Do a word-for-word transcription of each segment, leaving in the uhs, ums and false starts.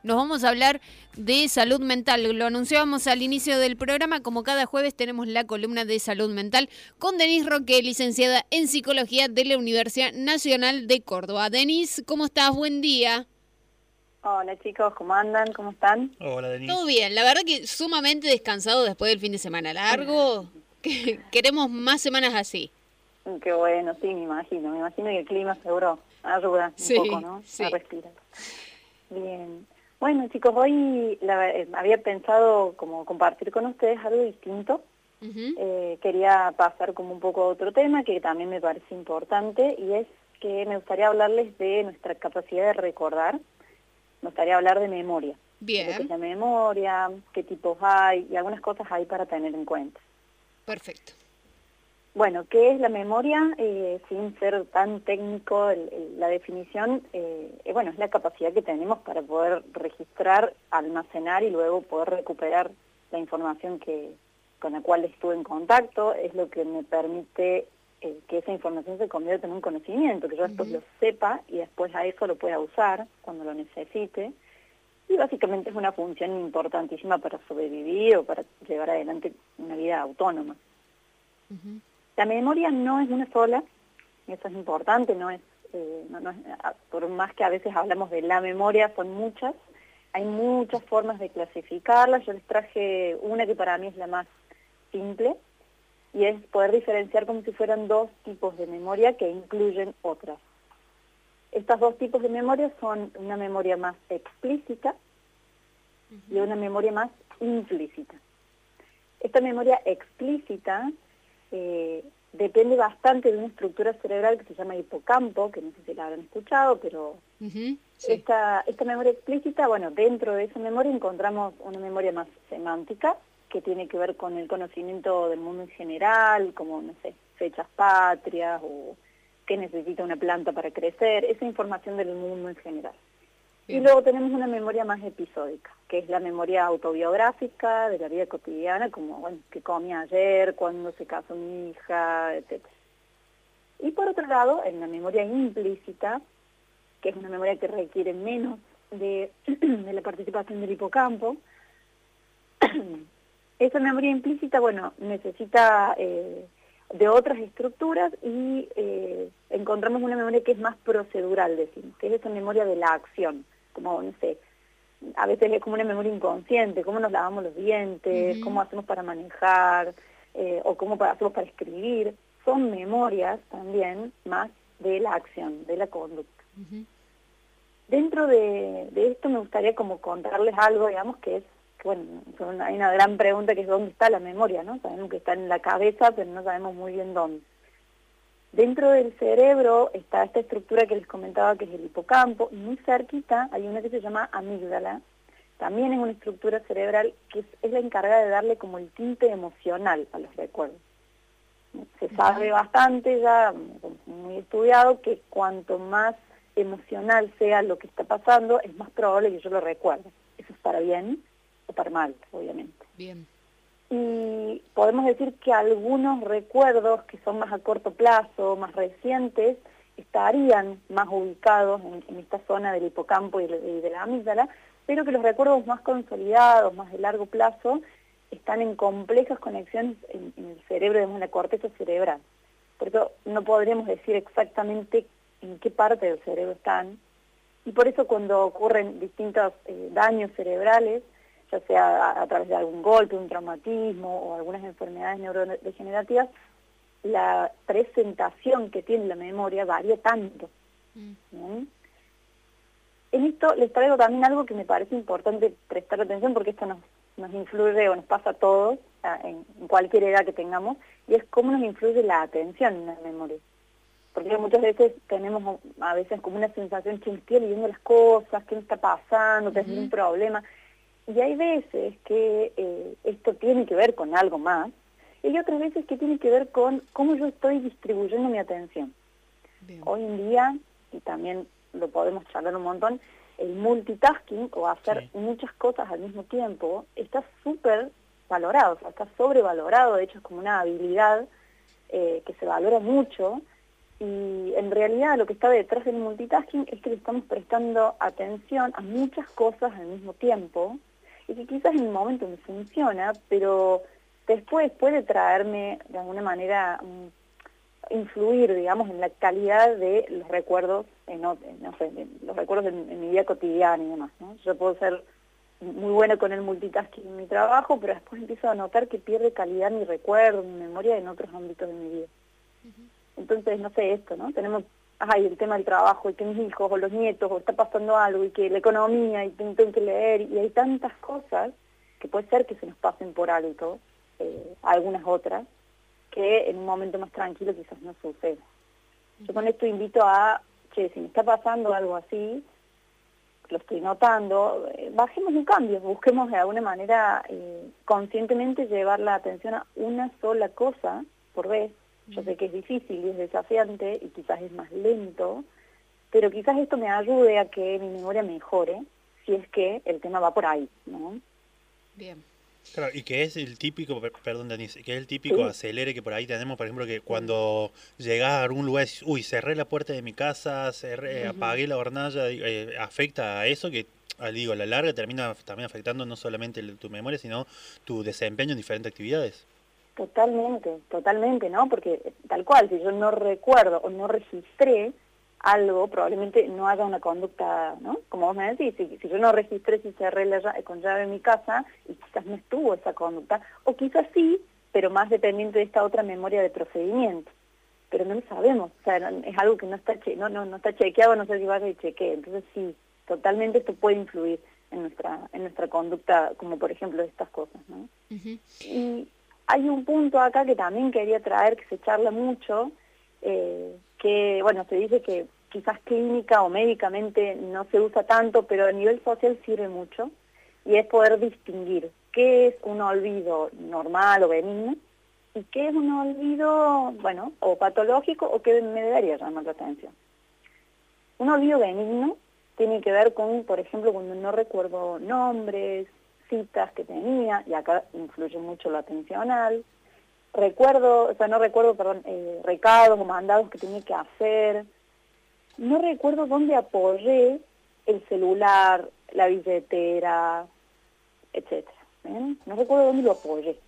Nos vamos a hablar de salud mental. Lo anunciábamos al inicio del programa. Como cada jueves tenemos la columna de salud mental con Denise Roque, licenciada en Psicología de la Universidad Nacional de Córdoba. Denise, ¿cómo estás? Buen día. Hola chicos, ¿cómo andan? ¿Cómo están? Hola, Denise. Todo bien, la verdad que sumamente descansado después del fin de semana largo. Que queremos más semanas así. Qué bueno, sí, me imagino. Me imagino que el clima seguro ayuda un Sí, poco, ¿no? sí. A respirar. Bien. Bueno chicos, hoy la, eh, había pensado como compartir con ustedes algo distinto. Uh-huh. Eh, quería pasar como un poco a otro tema que también me parece importante y es que me gustaría hablarles de nuestra capacidad de recordar. Me gustaría hablar de memoria. Bien. De lo que es la memoria, qué tipos hay y algunas cosas hay para tener en cuenta. Perfecto. Bueno, ¿qué es la memoria? Eh, sin ser tan técnico, el, el, la definición, eh, eh, bueno, es la capacidad que tenemos para poder registrar, almacenar y luego poder recuperar la información que con la cual estuve en contacto. Es lo que me permite eh, que esa información se convierta en un conocimiento, que yo después Uh-huh. lo sepa y después a eso lo pueda usar cuando lo necesite. Y básicamente es una función importantísima para sobrevivir o para llevar adelante una vida autónoma. Uh-huh. La memoria no es una sola, eso es importante, no es, eh, no, no es, por más que a veces hablamos de la memoria, son muchas, hay muchas formas de clasificarlas. Yo les traje una que para mí es la más simple, y es poder diferenciar como si fueran dos tipos de memoria que incluyen otras. Estos dos tipos de memoria son una memoria más explícita uh-huh. y una memoria más implícita. Esta memoria explícita eh, depende bastante de una estructura cerebral que se llama hipocampo, que no sé si la habrán escuchado, pero uh-huh. Sí. esta, esta memoria explícita, bueno, dentro de esa memoria encontramos una memoria más semántica, que tiene que ver con el conocimiento del mundo en general, como, no sé, fechas patrias o qué necesita una planta para crecer, esa información del mundo en general. Bien. Y luego tenemos una memoria más episódica, que es la memoria autobiográfica de la vida cotidiana, como, bueno, qué comí ayer, cuándo se casó mi hija, etcétera. Y por otro lado, en la memoria implícita, que es una memoria que requiere menos de, de la participación del hipocampo, esa memoria implícita, bueno, necesita eh, de otras estructuras y eh, encontramos una memoria que es más procedural, decimos, que es esa memoria de la acción, como, no sé, a veces es como una memoria inconsciente, cómo nos lavamos los dientes, uh-huh. cómo hacemos para manejar, eh, o cómo hacemos para escribir. Son memorias también más de la acción, de la conducta. Uh-huh. Dentro de, de esto me gustaría como contarles algo, digamos, que es, que bueno, hay una gran pregunta que es ¿dónde está la memoria? ¿No? Sabemos que está en la cabeza, pero no sabemos muy bien dónde. Dentro del cerebro está esta estructura que les comentaba, que es el hipocampo, y muy cerquita hay una que se llama amígdala. También es una estructura cerebral que es, es la encargada de darle como el tinte emocional a los recuerdos. Se sabe bastante ya, muy estudiado, que cuanto más emocional sea lo que está pasando, es más probable que yo lo recuerde. Eso es para bien o para mal, obviamente. Bien. Y podemos decir que algunos recuerdos que son más a corto plazo, más recientes, estarían más ubicados en, en esta zona del hipocampo y de, de la amígdala, pero que los recuerdos más consolidados, más de largo plazo, están en complejas conexiones en, en el cerebro, en la corteza cerebral. Por eso no podríamos decir exactamente en qué parte del cerebro están, y por eso cuando ocurren distintos eh, daños cerebrales, ya sea a, a través de algún golpe, un traumatismo o algunas enfermedades neurodegenerativas, la presentación que tiene la memoria varía tanto. Mm. ¿Sí? En esto les traigo también algo que me parece importante prestar atención, porque esto nos, nos influye o nos pasa a todos, a, en, en cualquier edad que tengamos, y es cómo nos influye la atención en la memoria. Porque muchas veces tenemos a veces como una sensación que estoy leyendo las cosas, qué me está pasando, tengo uh-huh. un problema. Y hay veces que eh, esto tiene que ver con algo más, y hay otras veces que tiene que ver con cómo yo estoy distribuyendo mi atención. Bien. Hoy en día, y también lo podemos charlar un montón, el multitasking, o hacer sí. muchas cosas al mismo tiempo, está súper valorado, o sea, está sobrevalorado. De hecho es como una habilidad eh, que se valora mucho, Y en realidad lo que está detrás del multitasking es que le estamos prestando atención a muchas cosas al mismo tiempo, y que quizás en el momento me funciona, pero después puede traerme de alguna manera um, influir, digamos, en la calidad de los recuerdos, en, no sé, en los recuerdos en, en mi vida cotidiana y demás, ¿no? Yo puedo ser muy buena con el multitasking en mi trabajo, pero después empiezo a notar que pierde calidad mi recuerdo, mi memoria en otros ámbitos de mi vida. Uh-huh. Entonces, no sé, esto, ¿no? Tenemos, ay, el tema del trabajo, y que mis hijos o los nietos, o está pasando algo, y que la economía, y tengo, tengo que leer, y hay tantas cosas que puede ser que se nos pasen por alto, eh, algunas otras, que en un momento más tranquilo quizás no suceda. Yo con esto invito a, che, si me está pasando algo así, lo estoy notando, eh, bajemos un cambio, busquemos de alguna manera eh, conscientemente llevar la atención a una sola cosa por vez. Yo sé que es difícil y es desafiante y quizás es más lento, pero quizás esto me ayude a que mi memoria mejore, si es que el tema va por ahí, ¿no? Bien. Claro, y que es el típico, perdón Denise, que es el típico sí. acelere que por ahí tenemos, por ejemplo, que cuando sí. llegás a algún lugar y dices, uy, cerré la puerta de mi casa, cerré, uh-huh. apagué la hornalla, eh, afecta a eso que, digo, a la larga termina también afectando no solamente tu memoria, sino tu desempeño en diferentes actividades. Totalmente, totalmente, ¿no? Porque tal cual, si yo no recuerdo o no registré algo, probablemente no haga una conducta, ¿no? Como vos me decís, si, si yo no registré si cerré la llave, con llave en mi casa, y quizás no estuvo esa conducta, o quizás sí, pero más dependiente de esta otra memoria de procedimiento. Pero no lo sabemos, o sea, es algo que no está che no, no, no está chequeado, no sé si vaya y chequee. Entonces sí, totalmente esto puede influir en nuestra, en nuestra conducta, como por ejemplo estas cosas, ¿no? Uh-huh. Y hay un punto acá que también quería traer, que se charla mucho, eh, que, bueno, se dice que quizás clínica o médicamente no se usa tanto, pero a nivel social sirve mucho, y es poder distinguir qué es un olvido normal o benigno, y qué es un olvido, bueno, o patológico, o que me debería llamar la atención. Un olvido benigno tiene que ver con, por ejemplo, cuando no recuerdo nombres, citas que tenía, y acá influye mucho lo atencional, recuerdo, o sea, no recuerdo, perdón, eh, recados o mandados que tenía que hacer, no recuerdo dónde apoyé el celular, la billetera, etcétera. ¿eh? No recuerdo dónde lo apoyé.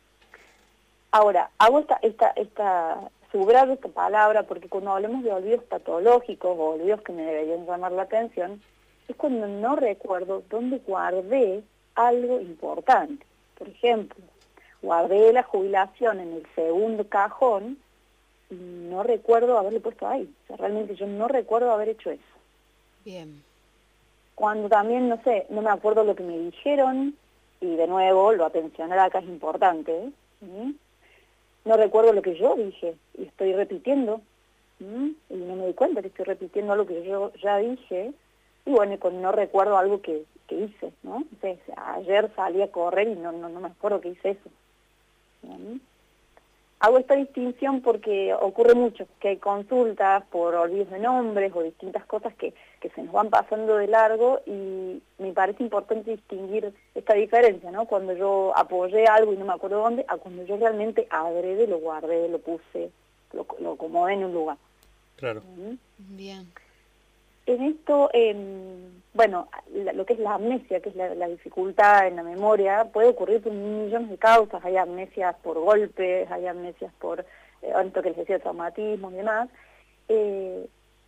Ahora, hago esta, esta, esta, subrayo esta palabra porque cuando hablamos de olvidos patológicos o olvidos que me deberían llamar la atención, es cuando no recuerdo dónde guardé algo importante. Por ejemplo, guardé la jubilación en el segundo cajón y no recuerdo haberle puesto ahí. O sea, realmente yo no recuerdo haber hecho eso. Bien. Cuando también, no sé, no me acuerdo lo que me dijeron, y de nuevo, lo atencional acá es importante, ¿sí? No recuerdo lo que yo dije, y estoy repitiendo, ¿sí? Y no me doy cuenta que estoy repitiendo algo que yo ya dije, y bueno, y con no recuerdo algo que, que hice, ¿no? Entonces, ayer salí a correr y no, no, no me acuerdo que hice eso. ¿Sí? Hago esta distinción porque ocurre mucho, que hay consultas por olvidos de nombres o distintas cosas que, que se nos van pasando de largo, y me parece importante distinguir esta diferencia, ¿no? Cuando yo apoyé algo y no me acuerdo dónde, a cuando yo realmente adrede, lo guardé, lo puse, lo, lo acomodé en un lugar. Claro. ¿Sí? Bien. En esto, eh, bueno, la, lo que es la amnesia, que es la, la dificultad en la memoria, puede ocurrir por millones de causas. Hay amnesias por golpes, hay amnesias por, eh, esto que les decía, traumatismos y demás. Eh,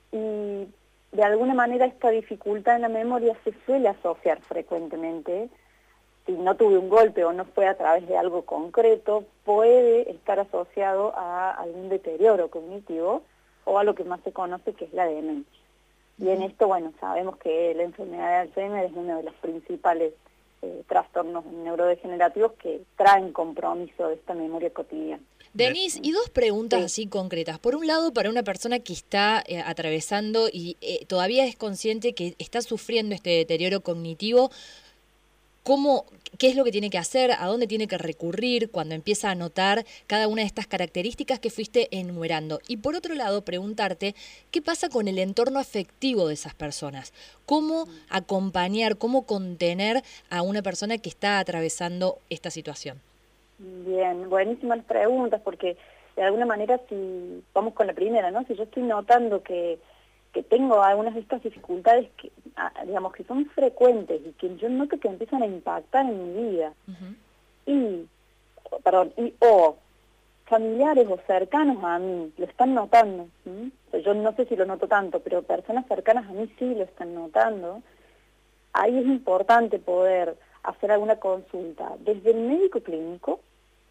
y de alguna manera esta dificultad en la memoria se suele asociar frecuentemente. Si no tuve un golpe o no fue a través de algo concreto, puede estar asociado a algún deterioro cognitivo o a lo que más se conoce que es la demencia. Y en esto, bueno, sabemos que la enfermedad de Alzheimer es uno de los principales eh, trastornos neurodegenerativos que traen compromiso de esta memoria cotidiana. Denise, y dos preguntas sí. así concretas. Por un lado, para una persona que está eh, atravesando y eh, todavía es consciente que está sufriendo este deterioro cognitivo, ¿cómo, ¿qué es lo que tiene que hacer? ¿A dónde tiene que recurrir cuando empieza a notar cada una de estas características que fuiste enumerando? Y por otro lado, preguntarte, ¿qué pasa con el entorno afectivo de esas personas? ¿Cómo acompañar, cómo contener a una persona que está atravesando esta situación? Bien, buenísimas preguntas, porque de alguna manera, si vamos con la primera, ¿no? Si yo estoy notando que, que tengo algunas de estas dificultades que, digamos, que son frecuentes y que yo noto que empiezan a impactar en mi vida, uh-huh. y, perdón, y o familiares o cercanos a mí lo están notando, ¿sí? Yo no sé si lo noto tanto, pero personas cercanas a mí sí lo están notando, ahí es importante poder hacer alguna consulta, desde el médico clínico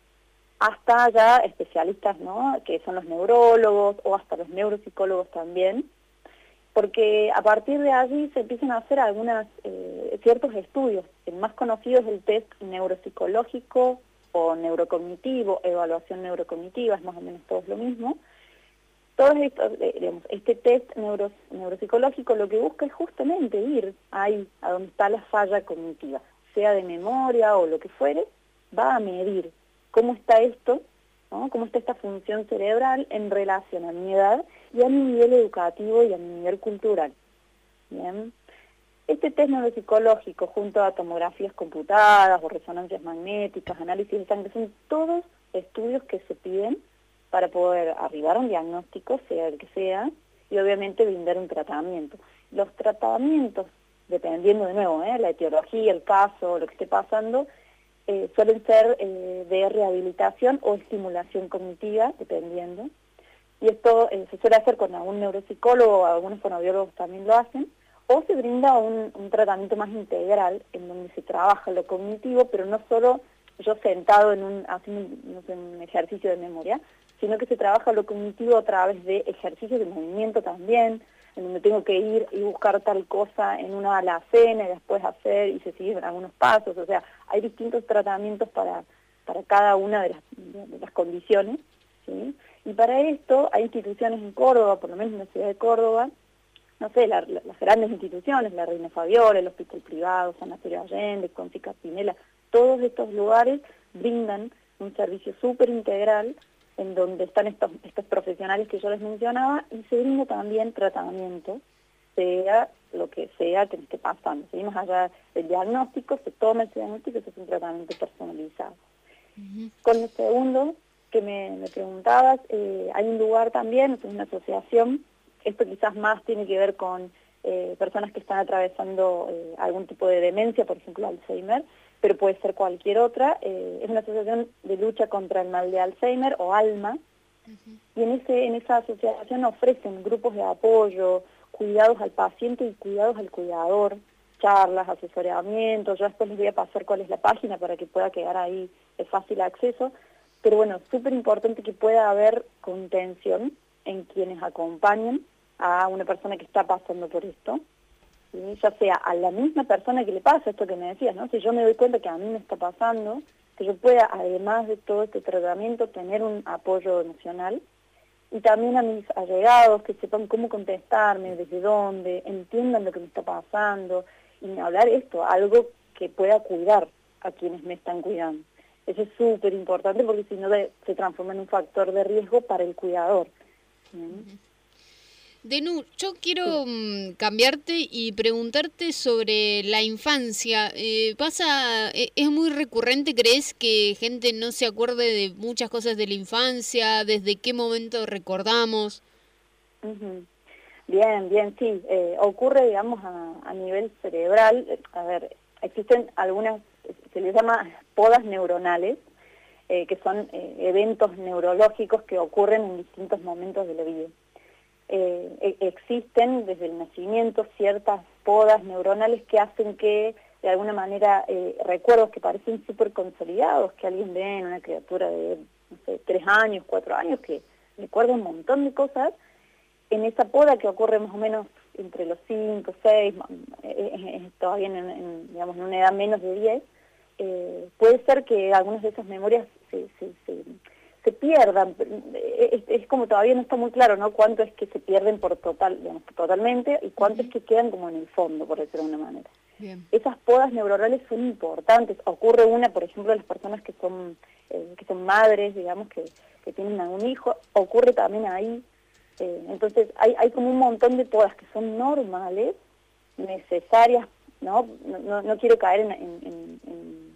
hasta ya especialistas, ¿no?, que son los neurólogos o hasta los neuropsicólogos también, porque a partir de allí se empiezan a hacer algunas eh, ciertos estudios. El más conocido es el test neuropsicológico o neurocognitivo, evaluación neurocognitiva, es más o menos todo lo mismo. Todo esto, eh, digamos, este test neuro, neuropsicológico lo que busca es justamente ir ahí, a donde está la falla cognitiva, sea de memoria o lo que fuere, va a medir cómo está esto, ¿no?, cómo está esta función cerebral en relación a mi edad y a mi nivel educativo y a mi nivel cultural. Bien. Este test neuropsicológico, junto a tomografías computadas o resonancias magnéticas, análisis de sangre, son todos estudios que se piden para poder arribar a un diagnóstico, sea el que sea, y obviamente brindar un tratamiento. Los tratamientos, dependiendo de nuevo, ¿eh?, la etiología, el caso, lo que esté pasando, eh, suelen ser eh, de rehabilitación o estimulación cognitiva, dependiendo. Y esto eh, se suele hacer con algún neuropsicólogo, algunos fonoaudiólogos también lo hacen, o se brinda un, un tratamiento más integral, en donde se trabaja lo cognitivo, pero no solo yo sentado en un, haciendo no sé, un ejercicio de memoria, sino que se trabaja lo cognitivo a través de ejercicios de movimiento también, en donde tengo que ir y buscar tal cosa en una alacena y después hacer y se siguen algunos pasos. O sea, hay distintos tratamientos para, para cada una de las, de las condiciones, ¿sí? Y para esto hay instituciones en Córdoba, por lo menos en la ciudad de Córdoba, no sé, la, la, las grandes instituciones, la Reina Fabiola, el Hospital Privado, San Antonio Allende, Confica Pinela, todos estos lugares brindan un servicio súper integral en donde están estos, estos profesionales que yo les mencionaba, y se brinda también tratamiento, sea lo que sea que me esté pasando. Seguimos allá del diagnóstico, se toma ese diagnóstico y se hace un tratamiento personalizado. Uh-huh. Con el segundo que me, me preguntabas, eh, hay un lugar también, es una asociación, esto quizás más tiene que ver con eh, personas que están atravesando eh, algún tipo de demencia, por ejemplo Alzheimer, pero puede ser cualquier otra. Eh, es una asociación de lucha contra el mal de Alzheimer, o ALMA, uh-huh. y en, ese, en esa asociación ofrecen grupos de apoyo, cuidados al paciente y cuidados al cuidador, charlas, asesoramiento. Yo después les voy a pasar cuál es la página para que pueda quedar ahí de fácil acceso, pero bueno, súper importante que pueda haber contención en quienes acompañan a una persona que está pasando por esto, ¿sí? Ya sea a la misma persona que le pasa esto que me decías, ¿no? Si yo me doy cuenta que a mí me está pasando, que yo pueda, además de todo este tratamiento, tener un apoyo emocional, y también a mis allegados que sepan cómo contestarme, desde dónde, entiendan lo que me está pasando, y hablar esto, algo que pueda cuidar a quienes me están cuidando. Eso es súper importante, porque si no se transforma en un factor de riesgo para el cuidador. ¿Sí? Denu, yo quiero sí. cambiarte y preguntarte sobre la infancia. Eh, pasa, ¿es muy recurrente, crees, que gente no se acuerde de muchas cosas de la infancia? ¿Desde qué momento recordamos? Uh-huh. Bien, bien, sí. Eh, ocurre, digamos, a, a nivel cerebral. A ver, existen algunas, se les llama podas neuronales, eh, que son eh, eventos neurológicos que ocurren en distintos momentos de la vida. Eh, existen desde el nacimiento ciertas podas neuronales que hacen que, de alguna manera, eh, recuerdos que parecen súper consolidados, que alguien ve en una criatura de, no sé, tres años, cuatro años, que recuerda un montón de cosas, en esa poda que ocurre más o menos entre los cinco, seis, eh, eh, todavía en, en, digamos, en una edad menos de diez, eh, puede ser que algunas de esas memorias se... se, se se pierdan, es, es como todavía no está muy claro, ¿no?, cuánto es que se pierden por total, digamos, totalmente, y cuánto uh-huh. es que quedan como en el fondo, por decirlo de una manera. Bien. Esas podas neuronales son importantes. Ocurre una, por ejemplo, de las personas que son eh, que son madres, digamos, que, que tienen algún hijo, ocurre también ahí. Eh, entonces hay, hay como un montón de podas que son normales, necesarias, ¿no? No, no, no quiero caer en, en, en, en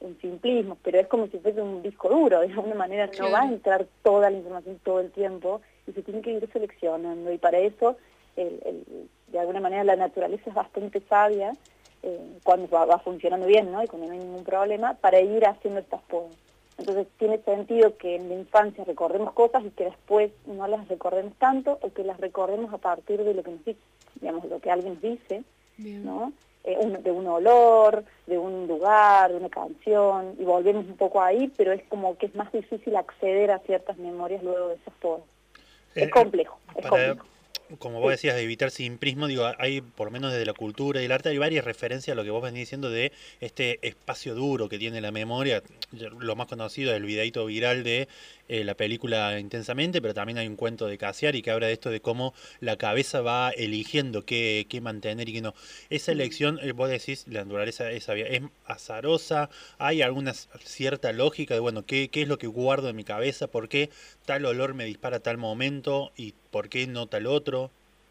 en simplismos, pero es como si fuese un disco duro, de alguna manera no Claro. va a entrar toda la información todo el tiempo y se tiene que ir seleccionando, y para eso el, el, de alguna manera la naturaleza es bastante sabia eh, cuando va, va funcionando bien, ¿no? Y cuando no hay ningún problema, para ir haciendo estas podas. Entonces tiene sentido que en la infancia recordemos cosas y que después no las recordemos tanto, o que las recordemos a partir de lo que nos dice, digamos, lo que alguien nos dice, Bien. ¿no? Eh, un, de un olor, de un lugar, de una canción, y volvemos un poco ahí, pero es como que es más difícil acceder a ciertas memorias luego de esas podas. Eh, Es complejo, es para, complejo. como vos decías, de evitar simplismo, digo, hay, por lo menos desde la cultura y el arte, hay varias referencias a lo que vos venís diciendo de este espacio duro que tiene la memoria. Lo más conocido es el videíto viral de eh, la película Intensamente, pero también hay un cuento de Cassiari que habla de esto de cómo la cabeza va eligiendo qué, qué mantener y qué no. Esa elección, eh, vos decís, la naturaleza es sabia, es azarosa, hay alguna cierta lógica de, bueno, qué, qué es lo que guardo en mi cabeza, por qué tal olor me dispara a tal momento y por qué no tal otro.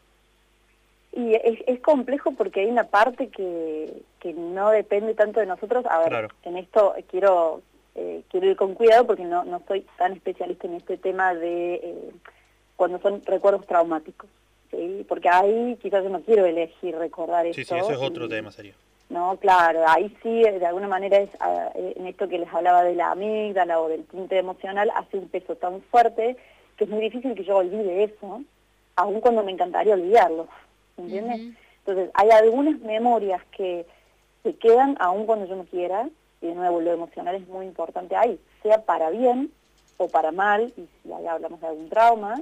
Y es, es complejo porque hay una parte que, que no depende tanto de nosotros. A ver, Claro. en esto quiero eh, quiero ir con cuidado porque no, no soy tan especialista en este tema de eh, cuando son recuerdos traumáticos, ¿sí? Porque ahí quizás yo no quiero elegir recordar Sí, esto. sí, eso es otro y, tema, sería. No, claro, ahí sí, de alguna manera es ah, en esto que les hablaba de la amígdala o del tinte emocional, hace un peso tan fuerte que es muy difícil que yo olvide eso, aun cuando me encantaría olvidarlo, ¿entiendes? Ujú. Entonces, hay algunas memorias que se quedan aun cuando yo no quiera, y de nuevo, lo emocional es muy importante ahí, sea para bien o para mal, y si ahí hablamos de algún trauma,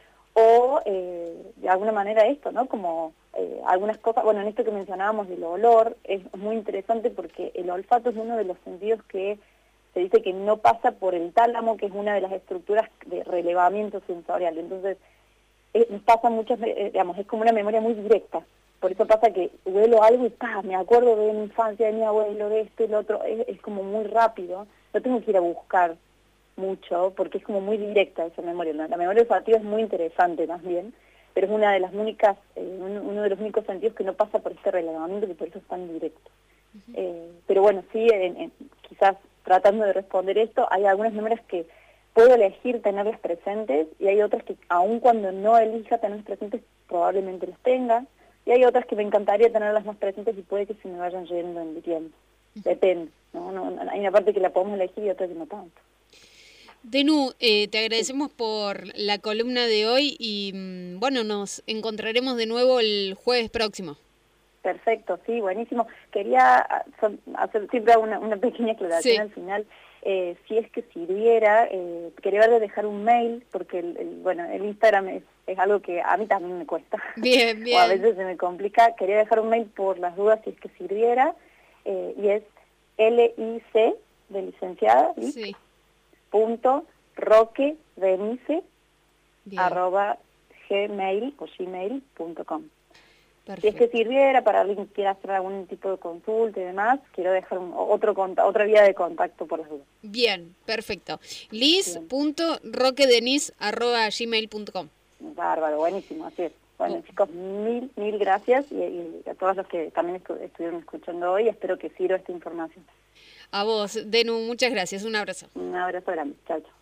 o eh, de alguna manera esto, ¿no? Como eh, algunas cosas, bueno, en esto que mencionábamos del olor, es muy interesante porque el olfato es uno de los sentidos que se dice que no pasa por el tálamo, que es una de las estructuras de relevamiento sensorial. Entonces, eh, nos pasa muchas, eh, digamos, es como una memoria muy directa. Por eso pasa que huelo algo y ¡pah! Me acuerdo de mi infancia, de mi abuelo, de esto y lo otro. Es, es como muy rápido. No tengo que ir a buscar mucho porque es como muy directa esa memoria. La, la memoria olfativa es muy interesante también, pero es una de las únicas, eh, uno, uno de los únicos sentidos que no pasa por este relevamiento, que por eso es tan directo. Uh-huh. eh, pero bueno, sí, en, en, quizás tratando de responder esto, hay algunas memorias que puedo elegir tenerlas presentes y hay otras que aun cuando no elija tenerlas presentes probablemente las tenga, y hay otras que me encantaría tenerlas más presentes y puede que se me vayan yendo en el tiempo. Uh-huh. Depende, ¿no? No, no, hay una parte que la podemos elegir y otra que no tanto. Denu, eh, te agradecemos por la columna de hoy y bueno, nos encontraremos de nuevo el jueves próximo. Perfecto, sí, buenísimo. Quería hacer siempre una, una pequeña aclaración sí. al final. Eh, si es que sirviera, eh, quería dejar un mail, porque el, el, bueno, el Instagram es, es algo que a mí también me cuesta. Bien, bien. O a veces se me complica. Quería dejar un mail por las dudas si es que sirviera, eh, y es lic, de licenciada, sí. punto roque denise arroba gmail o gmail punto com. Si es que sirviera para alguien que quiera hacer algún tipo de consulta y demás, quiero dejar un, otro otra vía de contacto por las dudas. Bien, perfecto. liz punto roque denise arroba gmail punto com. Bárbaro, buenísimo, así es. Bueno, oh. chicos, mil, mil gracias y, y a todos los que también estu estuvieron escuchando hoy, espero que sirva esta información. A vos, Denu, muchas gracias. Un abrazo. Un abrazo grande. Chao, chao.